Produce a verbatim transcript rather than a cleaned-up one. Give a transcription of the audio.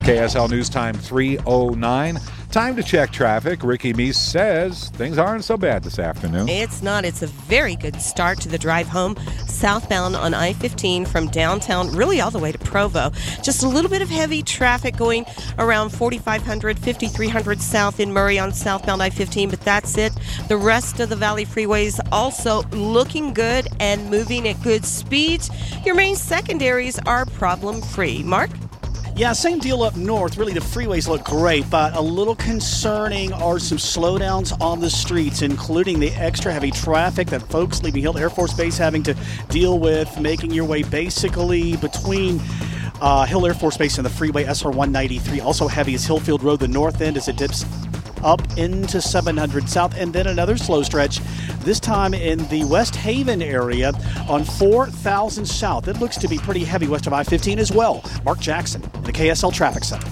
K S L News Time three oh nine. Time to check traffic. Ricky Meese says things aren't so bad this afternoon. It's not. It's a very good start to the drive home southbound on I fifteen from downtown, really all the way to Provo. Just a little bit of heavy traffic going around forty-five hundred, fifty-three hundred south in Murray on southbound I fifteen, but that's it. The rest of the Valley freeways also looking good and moving at good speeds. Your main secondaries are problem-free. Mark? Yeah, same deal up north. Really, the freeways look great, but a little concerning are some slowdowns on the streets, including the extra heavy traffic that folks leaving Hill Air Force Base having to deal with, making your way basically between uh, Hill Air Force Base and the freeway S R one ninety-three. Also heavy is Hillfield Road, the north end, as it dips up into seven hundred south, and then another slow stretch, this time in the West Haven area on four thousand south. It looks to be pretty heavy west of I fifteen as well. Mark Jackson, the K S L Traffic Center.